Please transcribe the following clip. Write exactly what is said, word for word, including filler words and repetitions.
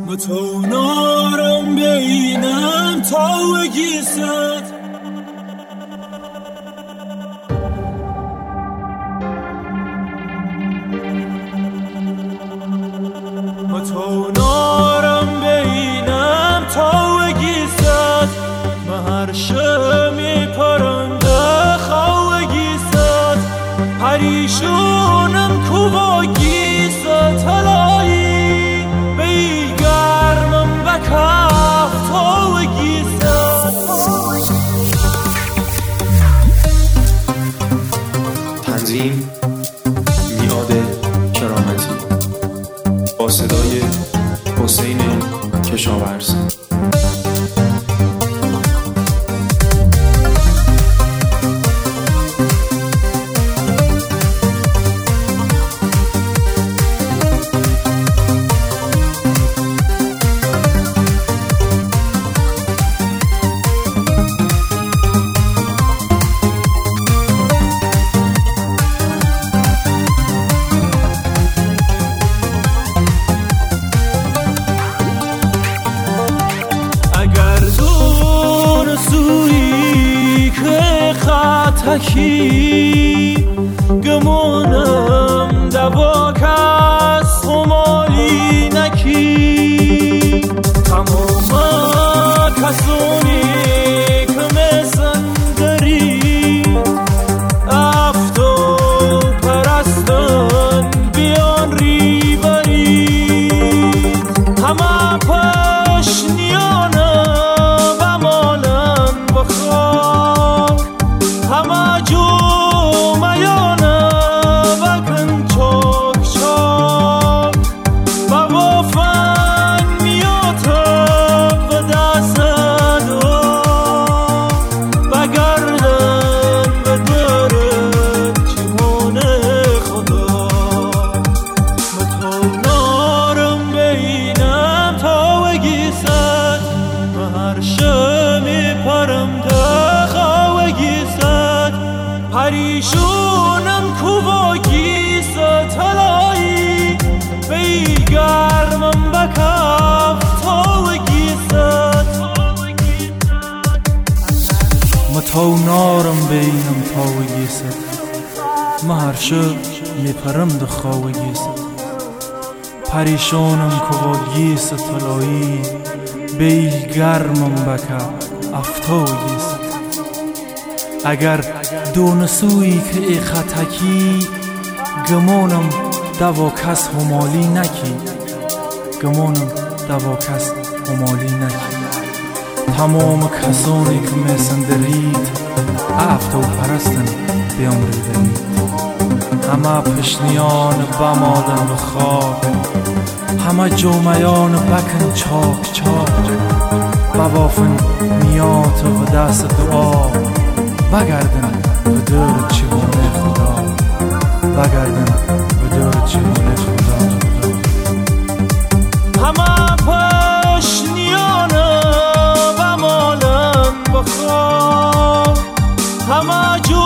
تو نارم بینم تا گیست تو نارم بینم تا گیست مهر شمی پرنده خواه گیست پریشونم کوبا گیست تلایی بی گرمم بکف تا گیست تنظیم میاد کرامتی با صدای حسین کشاورز. تکی گمونم دوا کس همالی نکی تمام کسونی که مثل داری افتو پرستن بیان ریبری همه پشنیانه و مالن بخواه همه جومیانه بکن چاک چاک و وفن میاتم و دست دو و گردن و درد چمون خدا و تو نارم بینم تا و گیست و هر شمی پرم دخوا گیست پریشونم کوبا گیست تلایی بی گرمم بکف تا گیست متو نارم بینم تا گیست مهرشو میپرم دخوا گیست پریشونم کوبا گیست تلایی بی گرمم بکف افتو گیست اگر دونسوی که ای خطکی گمانم دوا کس همالی نکی گمانم دوا کس همالی نکی تمام کسانی که مثل درید افتو پرستن بیام ریدنید همه پشنیان بمالن و خاک همه جومیان بکن چاک چاک بوافن نیات و دست دعا بگردن به دور چمون خدا بگردن به دور چمون خدا همه پشنیانه و مالن بخواه همه جو